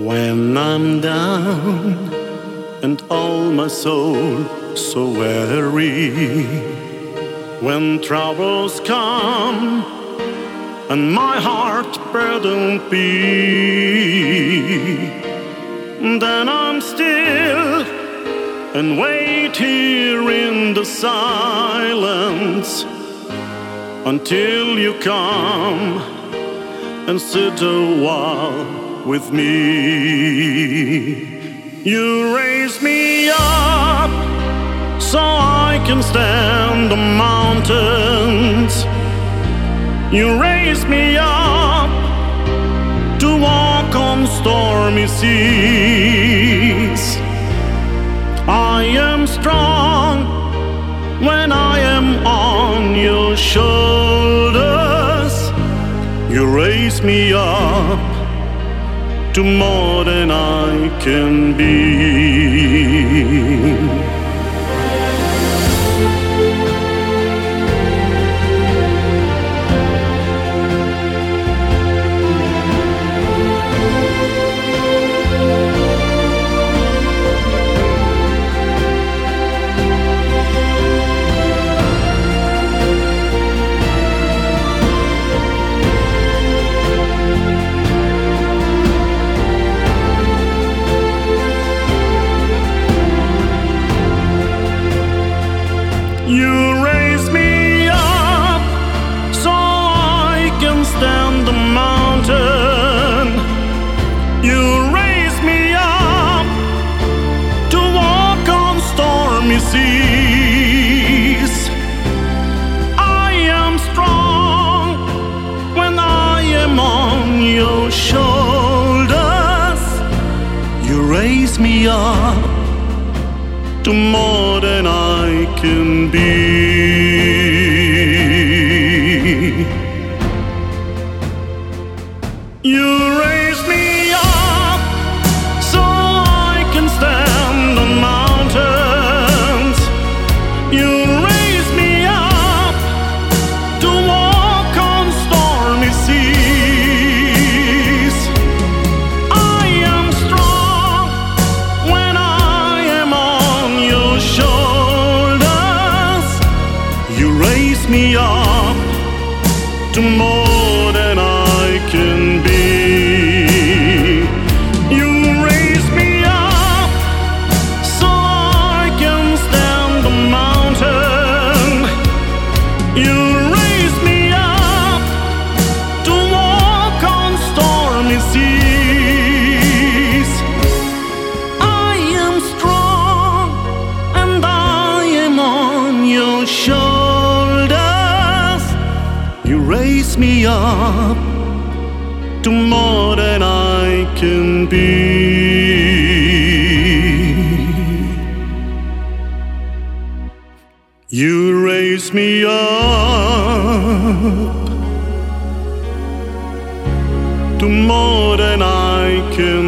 When I'm down and all my soul so weary, when troubles come and my heart burdened be, then I'm still and wait here in the silence until you come and sit a while with me. You raise me up so I can stand the mountains. You raise me up to walk on stormy seas. I am strong when I am on your shoulders. You raise me up to more than I can be. You raise me up so I can stand the mountain. You raise me up to walk on stormy seas. I am strong when I am on your shoulders. You raise me up to more than I can be. You raise me up so I can stand the mountains. You raise me up to walk on stormy seas. I am strong when I am on your shoulders. You raise me up to more than I can be. You raise me up so I can stand the mountain. You raise me up to walk on stormy seas. I am strong and I am on your shoulders. You raise me up to more than I can be. You raise me up to more than I can